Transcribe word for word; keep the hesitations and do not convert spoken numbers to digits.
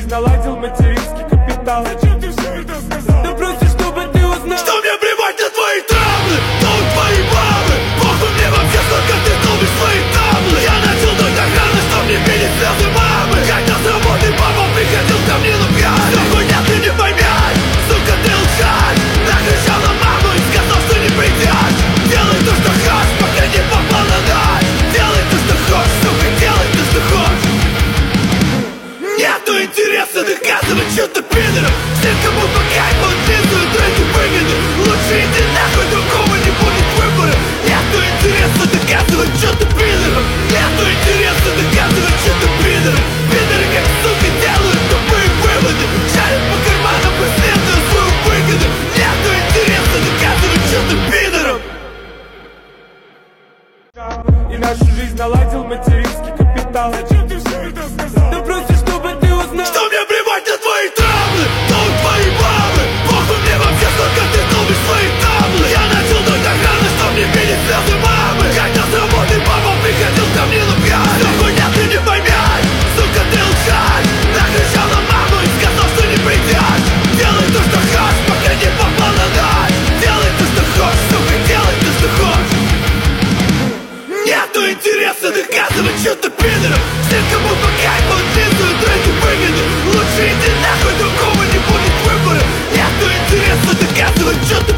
жизнь наладил материнский капитал. Зачем ты все это сказал? Да просто чтобы ты узнал, что мне плевать на твои травмы, но у твои мамы. Похуй мне вообще, сколько ты долбишь свои таблы. Я начал только рано, что мне видеть слезы мамы. Когда с работы папа приходил ко мне на пьян. Все хуйня, ты не поймешь, сука, ты лжешь. Накричал на маму и сказал, что не придешь. Делай то, что хочешь, пока не попал на ночь. Делай то, что хочешь, сука, делай то, что хочешь. Нету интереса доказывать, что ты пидором. Все, кому по кайфу отписывают эти выгоды. Лучше иди нахуй, другого не будет выбора. Нету интереса доказывать, что ты пидором. Нету интереса доказывать, что ты пидором. Пидоры как сука делают тупые выводы. Шарят по карманам, преследуя свою выгоду. Нету интереса доказывать, что ты пидором. И нашу жизнь наладил материнский капитал. Зачем ты все это сказал? Да просто чтобы ты узнал, что мне плевать на твои травмы, но у твоей мамы. Похуй мне вообще, сколько ты долбишь свои таблы. Я начал только рано, что мне видеть слезы мамы. Когда с работы папа приходил ко мне на пьян. Все хуйня, ты не поймешь, сука, ты лжешь. Накричал на маму и сказал, что не придешь. Делай то, что хочешь, пока не попал на ночь. Делай то, что хочешь, сука, делай то, что хочешь. Нету интереса доказывать, что ты пидором. Все, кому по кайфу отписывают эти выгоды. Лучше иди нахуй, другого не будет выбора. Нету интереса доказывать, что ты